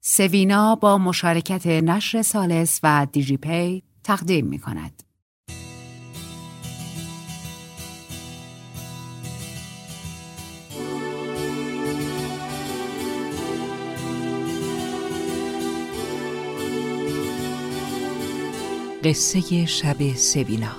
سوینا با مشارکت نشر سالس و دیجی پی تقدیم می کند. قصه شب سوینا.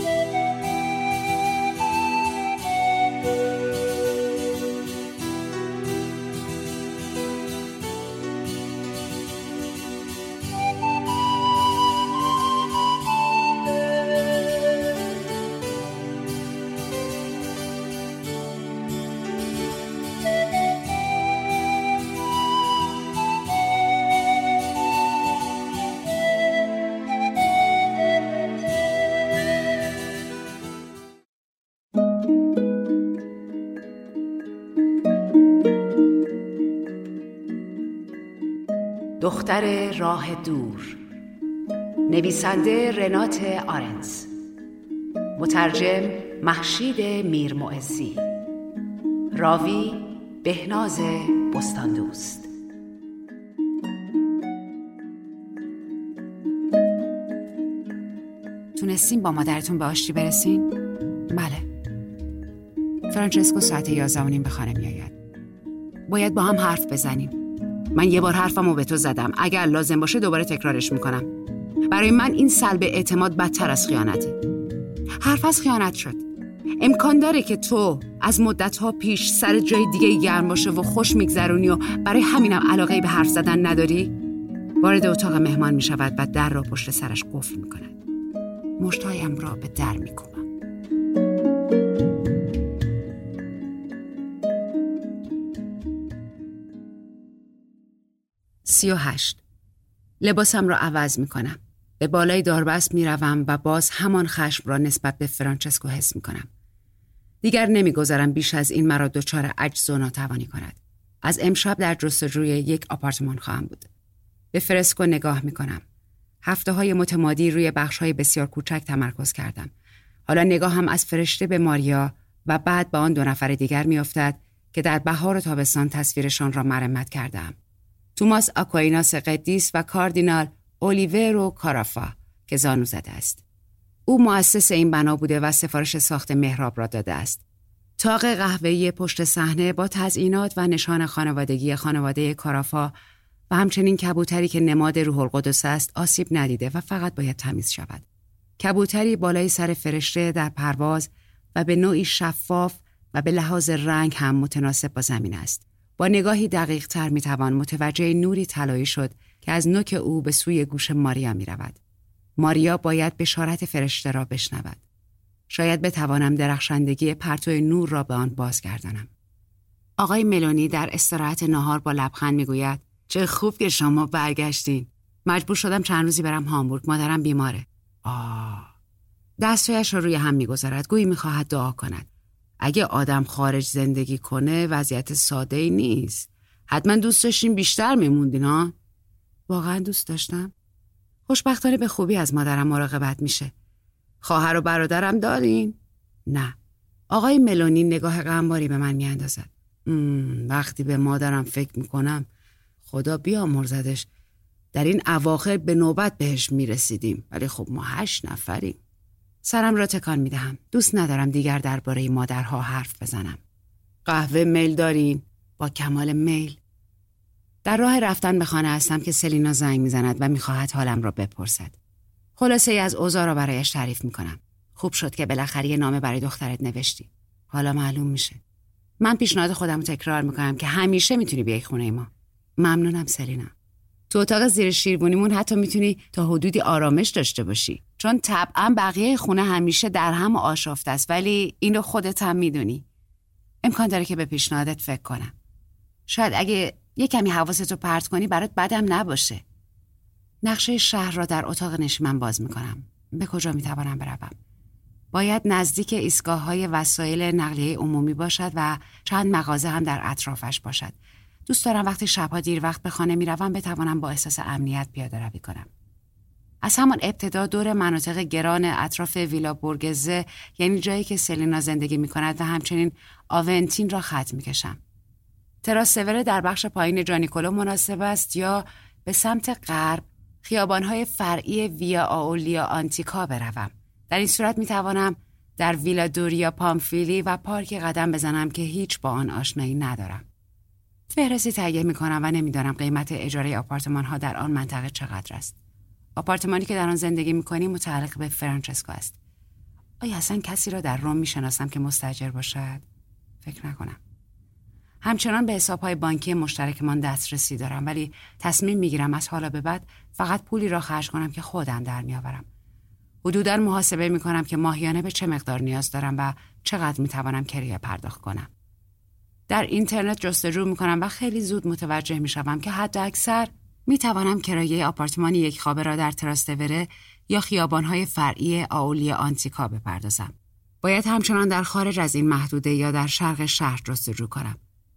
دختر راه دور، نویسنده رنات آرنز، مترجم مهشید میرمعزی، راوی بهناز بستاندوست. تونستین با مادرتون به آشتی برسین؟ بله. فرانچسکو ساعت 11:30 به خانه میآید. باید با هم حرف بزنیم. من یه بار حرفمو به تو زدم. اگر لازم باشه دوباره تکرارش میکنم. برای من این سلب اعتماد بدتر از خیانته. حرف از خیانت شد. امکان داره که تو از مدت‌ها پیش سر جای دیگه گرم باشه و خوش میگذرونی و برای همینم علاقه‌ای به حرف زدن نداری؟ وارد اتاق مهمان میشود و در را پشت سرش قفل میکند. مشت‌هایم را به در میکوبم. 38. لباسم را عوض می کنم. به بالای داربست می روم و باز همان خشم را نسبت به فرانچسکو حس می کنم. دیگر نمی گذارم بیش از این مرا دچار عجز و ناتوانی کند. از امشب در جستجوی یک آپارتمان خواهم بود. به فرسکو نگاه می کنم. هفته‌های متمادی روی بخش‌های بسیار کوچک تمرکز کردم. حالا نگاهم از فرشته به ماریا و بعد به آن 2 نفر دیگر می افتد که در بهار و تابستان تصویرشان را مرمت کردم. توماس آکویناس قدیس و کاردینال اولیورو کارافا که زانو زده است. او مؤسس این بنا بوده و سفارش ساخت محراب را داده است. طاق قهوه‌ای پشت صحنه با تزیینات و نشان خانوادگی خانواده کارافا و همچنین کبوتری که نماد روح القدس است آسیب ندیده و فقط باید تمیز شود. کبوتری بالای سر فرشته در پرواز و به نوعی شفاف و به لحاظ رنگ هم متناسب با زمین است. با نگاهی دقیق تر می توان متوجه نوری طلایی شد که از نوک او به سوی گوش ماریا می رود. ماریا باید بشارت فرشته را بشنود. شاید بتوانم درخشندگی پرتو نور را به آن بازگردانم. آقای ملونی در استراحت نهار با لبخند می گوید چه خوب که شما برگشتین. مجبور شدم چند روزی برم هامبورگ. مادرم بیماره. دستایش را روی هم می گذارد. گویی می خواهد دعا کند. اگه آدم خارج زندگی کنه وضعیت ساده‌ای نیست. حتما دوست داشتین بیشتر میموندین ها؟ واقعا دوست داشتم. خوشبختانه به خوبی از مادرم مراقبت میشه. خواهر و برادرم دارین؟ نه. آقای ملونی نگاه غمباری به من میاندازد. وقتی به مادرم فکر میکنم خدا بیامرزدش. در این اواخر به نوبت بهش میرسیدیم ولی خب ما 8 نفریم. سرم را تکان میدهم. دوست ندارم دیگر درباره مادرها حرف بزنم. قهوه میل دارین؟ با کمال میل. در راه رفتن به خانه هستم که سلینا زنگ میزند و میخواهد حالم را بپرسد. خلاصه ای از اوضاع را برایش تعریف میکنم. خوب شد که بالاخره یه نامه برای دخترت نوشتی. حالا معلوم میشه. من پیشنهاد خودم رو تکرار میکنم که همیشه میتونی بیای خونه ما. ممنونم سلینا. تو اتاق زیر شیربونیمون حتی میتونی تا حدودی آرامش داشته باشی. چون طبعا بقیه خونه همیشه در هم آشفته است ولی اینو خودت هم میدونی. امکان داره که به پیشنهادت فکر کنم. شاید اگه یه کمی حواستو پرت کنی برات بدم نباشه. نقشه شهر را در اتاق نشیمن باز میکنم. به کجا میتوانم بروم؟ باید نزدیک ایستگاه‌های وسایل نقلیه عمومی باشد و چند مغازه هم در اطرافش باشد. دوست دارم وقتی شبها دیر وقت به خانه میروم بتوانم با احساس امنیت پیاده روی کنم. از همان ابتدا دور مناطق گران اطراف ویلا بورگزه، یعنی جایی که سلینا زندگی میکند و همچنین آونتین را خط میکشم. تراستوره در بخش پایین جانیکولو مناسب است یا به سمت غرب خیابان‌های فرعی ویا آولیا آنتیکا بروم؟ در این صورت می‌توانم در ویلا دوریا پامفیلی و پارک قدم بزنم که هیچ با آن آشنایی ندارم. فهرستی تهیه می‌کنم و نمی‌دانم قیمت اجاره آپارتمان‌ها در آن منطقه چقدر است. آپارتمانی که در آن زندگی می‌کنیم متعلق به فرانچسکو است. آیا اصلا کسی را در روم می‌شناسم که مستاجر باشد؟ فکر نکنم. همچنان به حساب‌های بانکی مشترکمان دسترسی دارم، ولی تصمیم می‌گیرم از حالا به بعد فقط پولی را خرج کنم که خودم در می‌آورم. حدوداً محاسبه می‌کنم که ماهیانه به چه مقدار نیاز دارم و چقدر می‌توانم کرایه پرداخت کنم. در اینترنت جستجو می‌کنم و خیلی زود متوجه می‌شوم که حداکثر می‌توانم کرایه آپارتمان یک خوابه را در تراستوره یا خیابان‌های فرعی آولیا آنتیکا بپردازم. باید همچنان در خارج از این محدوده یا در شرق شهر جستجو کنم.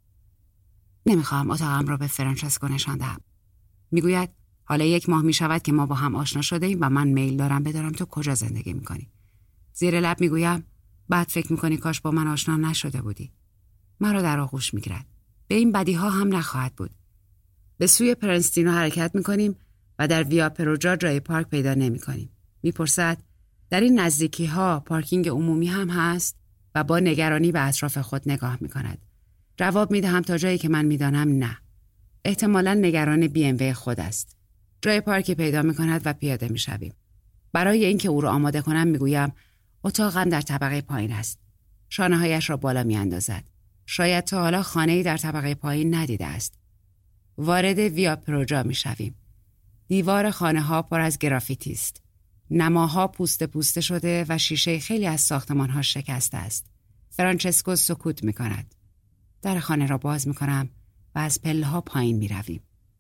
نمیخواهم اتاقم را به فرانچسکو نشان دهم. میگوید حالا 1 ماه میشود که ما با هم آشنا شده ایم و من میل دارم بدانم تو کجا زندگی میکنی. زیر لب میگویم بعد فکر میکنی کاش با من آشنا نشده بودی. مرا در آغوش میگیرد. به این بدی ها هم نخواهد بود. به سوی پرنستینو حرکت میکنیم و در ویا پروجا جای پارک پیدا نمیکنیم. میپرسد در این نزدیکی ها پارکینگ عمومی هم هست و با نگرانی به اطراف خود نگاه میکند. جواب میدهم تا جایی که من میدانم نه. احتمالاً نگران BMW خود است. جای پارکی پیدا میکند و پیاده میشویم. برای اینکه او را آماده کنم میگویم اتاقم در طبقه پایین است. شانه‌هایش را بالا میاندازد. شاید تا حالا خانه‌ای در طبقه پایین ندیده است. وارد ویا پروجا میشویم. دیوار خانه‌ها پر از گرافیتی است. نماها پوسته پوسته شده و شیشه خیلی از ساختمان‌ها شکسته است. فرانچسکو سکوت میکند. در خانه را باز میکنم و از پله‌ها پایین میرویم.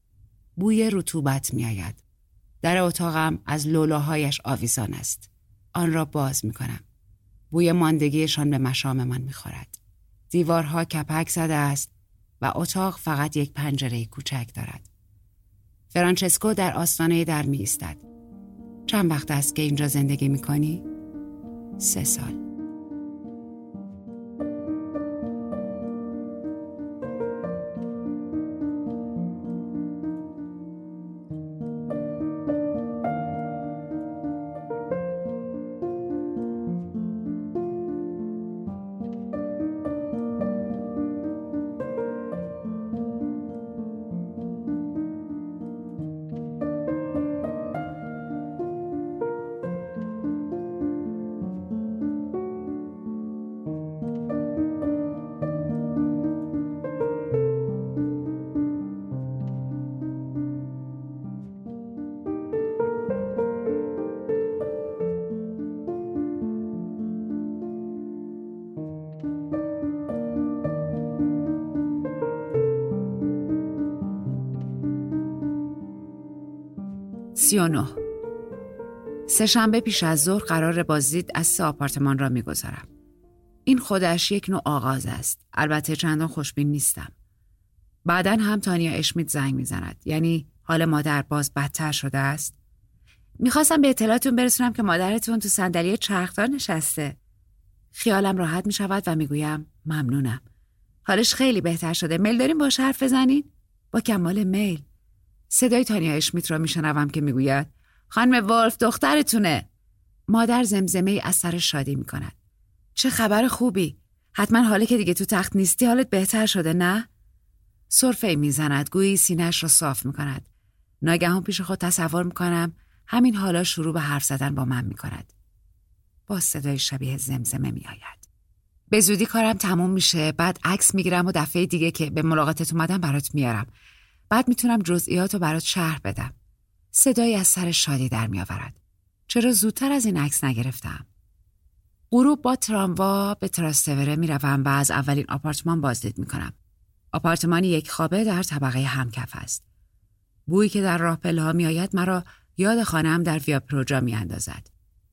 بوی رطوبت میآید. در اتاقم از لولاهایش آویزان است. آن را باز میکنم. بوی ماندگیشان به مشاممان میخورد. دیوارها کپک زده است و اتاق فقط یک پنجره کوچک دارد. فرانچسکو در آستانه در می ایستد. چند وقت است که اینجا زندگی میکنی؟ 3 سال. سه‌شنبه پیش از ظهر قرار بازدید از 3 آپارتمان را می‌گذارم. این خودش یک نوع آغاز است. البته چندان خوشبین نیستم. بعداً هم تانیا اشمیت زنگ می‌زند. یعنی حال مادر باز بدتر شده است. می‌خواستم به اطلاعتون برسونم که مادرتون تو صندلی چرخدار نشسته. خیالم راحت می‌شود و میگویم ممنونم. حالش خیلی بهتر شده. میل داریم باهاش حرف بزنین؟ با کمال میل. صدای تانیا اشمیت را میشنوم که میگوید خانم ولف دخترتونه. مادر زمزمه‌ای از سر شادی میکند. چه خبر خوبی. حتما حالا که دیگه تو تخت نیستی حالت بهتر شده نه؟ سرفه‌ای میزند گویی سینه‌اش را صاف میکند. ناگهان پیش خود تصور میکنم همین حالا شروع به حرف زدن با من میکند. با صدای شبیه زمزمه میآید. به زودی کارم تموم میشه. بعد عکس میگیرم و دفعه دیگه که به ملاقاتت اومدم برات میارم. بعد میتونم جزئیات رو برات شرح بدم. صدایی از سر شادی در میآورد. چرا زودتر از این عکس نگرفتم؟ غروب با تراموا به تراستوره میروم و از اولین آپارتمان بازدید میکنم. آپارتمانی 1 خوابه در طبقه همکف است. بویی که در راه پله‌ها میآید مرا یاد خانه‌ام در ویا پروجا میاندازد.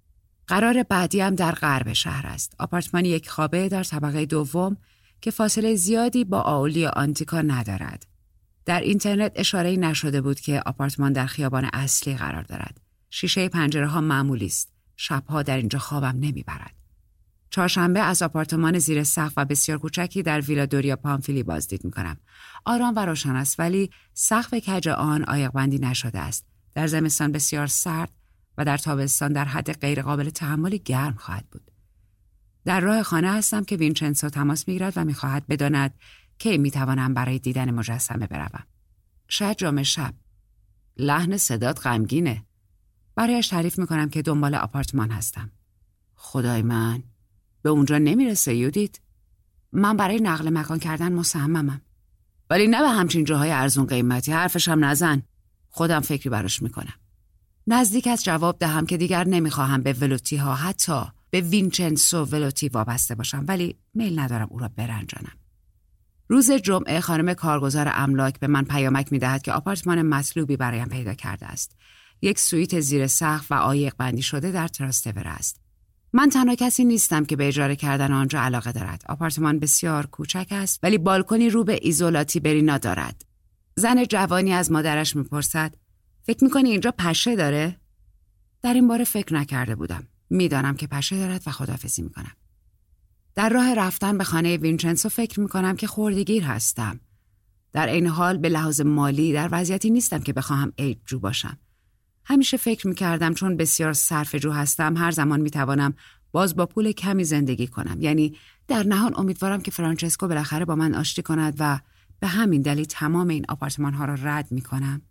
قرار بعدیم در غرب شهر است. آپارتمانی 1 خوابه در طبقه 2 که فاصله زیادی با آولیا آنتیکا ندارد. در اینترنت اشاره‌ای نشده بود که آپارتمان در خیابان اصلی قرار دارد. شیشه پنجره‌ها معمولی است. شب‌ها در اینجا خوابم نمیبرد. چهارشنبه از آپارتمان زیر سقف و بسیار کوچکی در ویلا دوریا پامفیلی بازدید می‌کنم. آرام و روشن است ولی سقف کج آن عایق‌بندی نشده است. در زمستان بسیار سرد و در تابستان در حد غیرقابل تحمل گرم خواهد بود. در راه خانه هستم که وینچنزو تماس می‌گیرد و می‌خواهد بداند کی می‌توانم برای دیدن مجسمه بروم. شاید جمعه شب. لحن صدات غمگینه. برایش تعریف می‌کنم که دنبال آپارتمان هستم. خدای من، به اونجا نمیرسه یودیت. من برای نقل مکان کردن مصممم. ولی نه به همچین جاهای ارزون قیمتی. حرفشم نزن. خودم فکری براش میکنم. نزدیک از جواب دهم که دیگر نمیخواهم به ولوتی ها، حتی به وینچنزو ولوتی وابسته باشم، ولی میل ندارم او را برنجانم. روز جمعه خانم کارگزار املاک به من پیامک میدهد که آپارتمان مطلوبی برایم پیدا کرده است. یک سویت زیر سقف و عایق بندی شده در تراستور است. من تنها کسی نیستم که به اجاره کردن آنجا علاقه دارد. آپارتمان بسیار کوچک است ولی بالکنی رو به ایزولاتی برینا دارد. زن جوانی از مادرش میپرسد فکر میکنی اینجا پشه داره؟ در این باره فکر نکرده بودم. میدانم که پشه دارد و خداحافظی میکنم. در راه رفتن به خانه وینچنزو فکر میکنم که خردگیر هستم. در این حال به لحاظ مالی در وضعیتی نیستم که بخواهم عیب‌جو باشم. همیشه فکر میکردم چون بسیار صرفه‌جو هستم هر زمان میتوانم باز با پول کمی زندگی کنم. یعنی در نهان امیدوارم که فرانچسکو بالاخره با من آشتی کند و به همین دلیل تمام این آپارتمان ها را رد میکنم.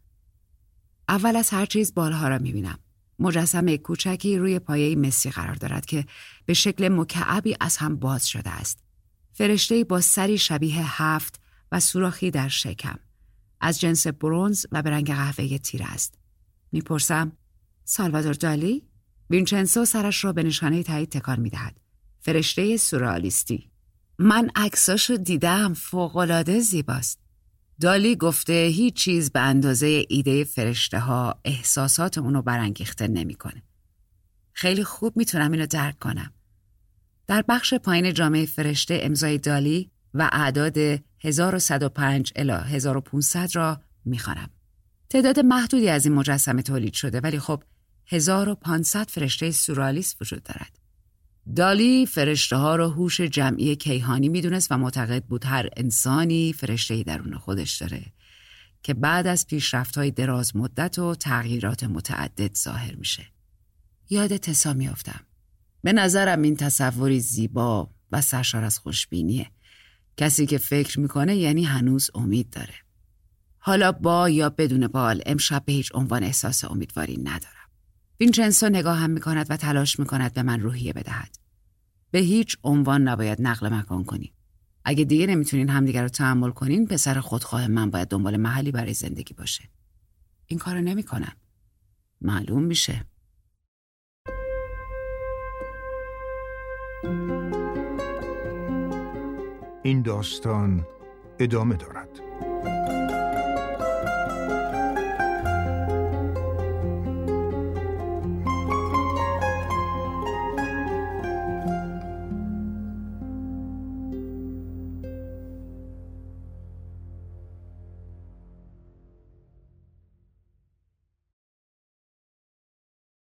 اول از هر چیز بالها را میبینم. مجسمه کوچکی روی پایه مسی قرار دارد که به شکل مکعبی از هم باز شده است. فرشته‌ای با سری شبیه 7 و سوراخی در شکم. از جنس برنز و به رنگ قهوه‌ای تیره است. میپرسم سالوادور دالی؟ وینچنزو سرش را به نشانه تایید تکان میدهد. فرشته سورئالیستی. من عکساشو دیدم، فوق‌العاده زیباست. دالی گفته هیچ چیز به اندازه ایده فرشته ها احساسات اونو برانگیخته نمیکنه. خیلی خوب میتونم اینو درک کنم. در بخش پایین جامعه فرشته امضای دالی و اعداد 1105 الی 1500 را میخوانم. تعداد محدودی از این مجسمه تولید شده ولی خب 1500 فرشته سورئالیست وجود دارد. دالی فرشته ها را هوش جمعی کیهانی میدونست و معتقد بود هر انسانی فرشته‌ای درون خودش داره که بعد از پیشرفت‌های دراز مدت و تغییرات متعدد ظاهر میشه. یاد تسا میافتم. به نظرم این تصوری زیبا و سرشار از خوشبینیه. کسی که فکر میکنه یعنی هنوز امید داره. حالا با یا بدون بال امشب به هیچ عنوان احساس امیدواری ندارم. وینچنزو نگاهم میکند و تلاش میکند به من روحیه بدهد. به هیچ عنوان نباید نقل مکان کنی. اگه دیگه نمیتونین همدیگر رو تحمل کنین، پسر خودخواه من باید دنبال محلی برای زندگی باشه. این کارو نمیکنم. معلوم میشه. این داستان ادامه دارد.